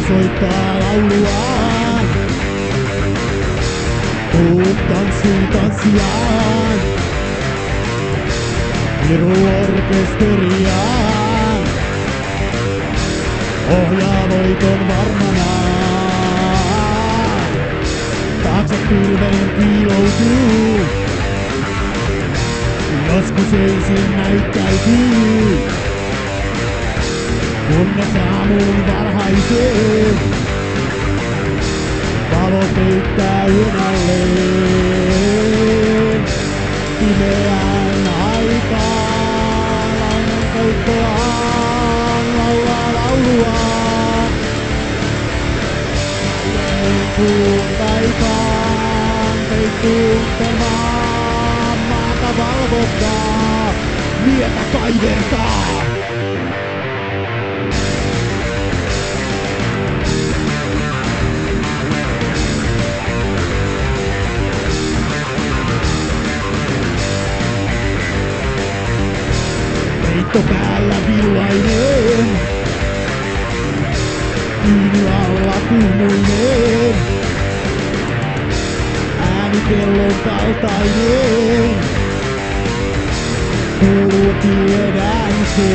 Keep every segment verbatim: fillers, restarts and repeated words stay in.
soittaa lauluaan. Puut tanssii tanssiaan. Piruorkesteriaan. Ohjaa voiton varmanaan. Taakse pilveen piiloutuu. Joskus ensin näyttäytyy. Kunnes aamuun varhaiseen. Valot peittää yön alleen. Pimeään aikaan laulan soittoaan, laulaa lauluaan. Kuun taikaan peittuuttelemaan, maata valvottaa, mietä kaivertaa. Peitto päällä villainen, tyyny alla kuumuinen. Ääni kellon kaltainen, kuuluu tiedän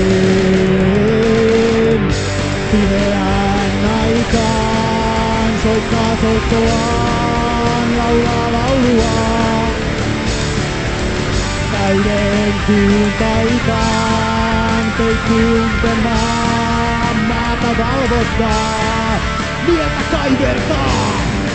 sen. Pimeään aikaan soittaa soittoaan, laulaa lauluaan. Täyden kuun taikaan peittuuntemaan, maata valvottaa, mieltä kaivertaa.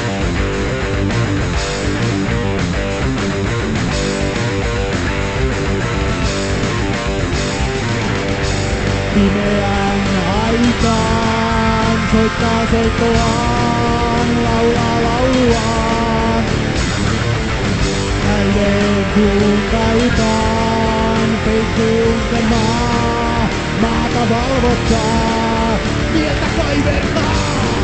Pimeään aikaan soittaa soittoaan, laulaa lauluaan. Täyden kuun taikaan peittuuntemaan, maata valvottaa, mieltä kaivertaa.